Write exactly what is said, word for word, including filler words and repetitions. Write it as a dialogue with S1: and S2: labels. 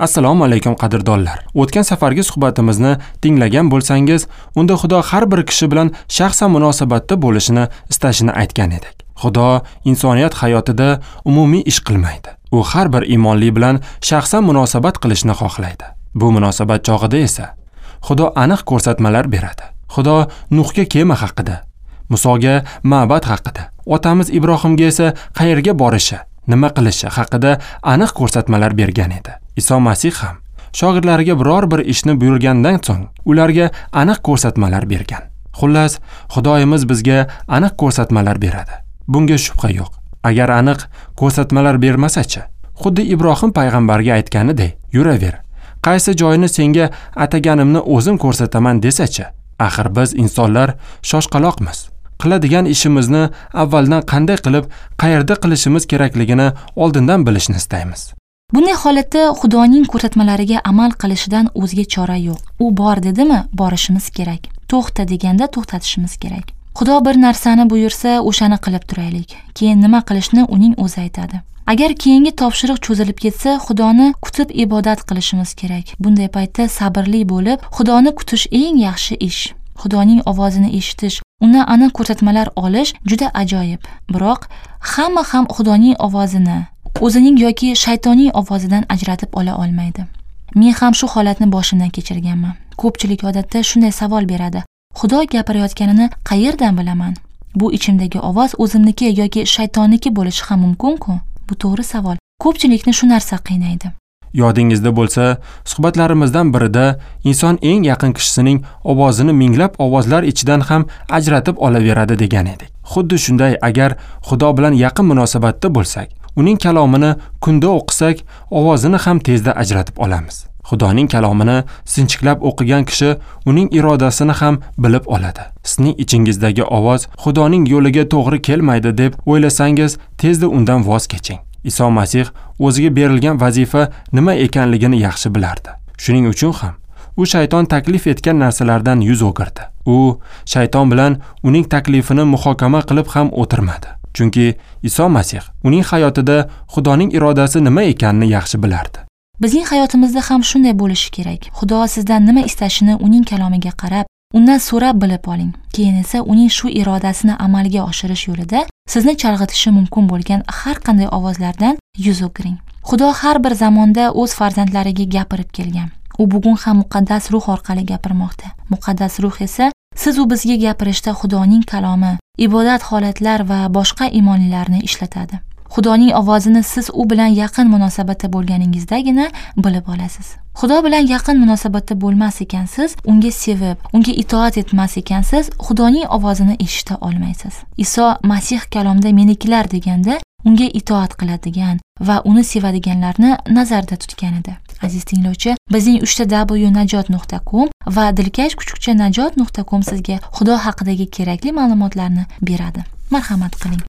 S1: Assalomu alaykum qadrdonlar. O'tgan safargi suhbatimizni tinglagan bo'lsangiz, unda Xudo har bir kishi bilan shaxsan munosabatda bo'lishini istashini aytgan edik. Xudo insoniyat hayotida umumiy ish qilmaydi. U har bir iymonli bilan shaxsan munosabat qilishni xohlaydi. Bu munosabat chog'ida esa Xudo aniq ko'rsatmalar beradi. Xudo Nuhga kema haqida, Musoga ma'bad haqida, otamiz Ibrohimga esa qayerga borishi, nima qilishi haqida aniq ko'rsatmalar bergan edi. Iso Masih ham shogirdlariga biror bir ishni buyurgandan so'ng ularga aniq ko'rsatmalar bergan. Xullas, Xudoyimiz bizga aniq ko'rsatmalar beradi. Bunga shubha yo'q. Agar aniq ko'rsatmalar bermasa-chi, xuddi Ibrohim payg'ambarga aytganidek, yuraver. Qaysi joyini senga ataganimni o'zim ko'rsataman desa-chi. Axir biz insonlar shoshqaloqmiz. Qiladigan ishimizni avvaldan qanday qilib, qayerda qilishimiz kerakligini oldindan bilishni istaymiz.
S2: Bunday holatda Xudoning ko'rsatmalariga amal qilishidan o'zga chora yo'q. U bor dedimi, borishimiz kerak. To'xta deganda to'xtatishimiz kerak. Xudo bir narsani buyursa, o'shani qilib turaylik. Keyin nima qilishni uning o'zi aytadi. Agar keyingi topshiriq cho'zilib ketsa, Xudoni kutib ibodat qilishimiz kerak. Bunday paytda sabrli bo'lib, Xudoni kutish eng yaxshi ish. Xudoning ovozini eshitish, undan aniq ko'rsatmalar olish juda ajoyib. Biroq hamma ham Xudoning ovozini o'zining yoki shaytonning ovozidan ajratib ola olmaydi. Men ham shu holatni boshimdan kechirganman. Ko'pchilik odatda shunday savol beradi. Xudo gapirayotganini qayerdan bilaman? Bu ichimdagi ovoz o'zimniki yoki shaytonniki bo'lishi ham mumkin-ku? Bu to'g'ri savol. Ko'pchilikni shu narsa qiynaydi.
S1: Yodingizda bo'lsa, suhbatlarimizdan birida inson eng yaqin kishisining ovozini minglab ovozlar ichidan ham ajratib olaveradi degan edik. Xuddi shunday, agar Xudo bilan yaqin munosabatda bo'lsak, uning kalomini kunda o'qisak, ovozini ham tezda ajratib olamiz. Xudoning kalomini sinchiklab o'qigan kishi uning irodasini ham bilib oladi. Sizning ichingizdagi ovoz Xudoning yo'liga to'g'ri kelmaydi deb o'ylasangiz, tezda undan voz keching. Iso Masih o'ziga berilgan vazifa nima ekanligini yaxshi bilardi. Shuning uchun ham u shayton taklif etgan narsalardan yuz o'girdi. U shayton bilan uning taklifini muhokama qilib ham o'tirmadi. Chunki Iso Masih uning hayotida Xudoning irodasi nima ekanini yaxshi bilardi.
S2: Bizning hayotimizda ham shunday bo'lishi kerak. Xudo sizdan nima istashini uning kalomiga qarab, undan so'rab bilib oling. Keyin esa uning shu irodasini amalga oshirish yo'lida sizni chalg'itishi mumkin bo'lgan har qanday ovozlardan yuz o'giring. Xudo har bir zamonda o'z farzandlariga gapirib kelgan. U bugun ham muqaddas ruh orqali gapirmoqda. Muqaddas ruh esa siz u bizga gapirishda Xudoning kalomi, ibodat holatlar va boshqa iymonlilarni ishlatadi. Xudoning ovozini siz u bilan yaqin munosabatda bo'lganingizdagina bilib olasiz. Xudo bilan yaqin munosabatda bo'lmas ekansiz, unga sevib, unga itoat etmas ekansiz, Xudoning ovozini eshita olmaysiz. Iso Masih kalomda menikilar deganda unga itoat qiladigan va uni sevadiganlarni nazarda tutgan edi. Aziz tinglovchi, bizning uchta w najot nuqta com va dilkash kuchukcha najot nuqta com sizga Xudo haqidagi kerakli ma'lumotlarni beradi. Marhamat qiling.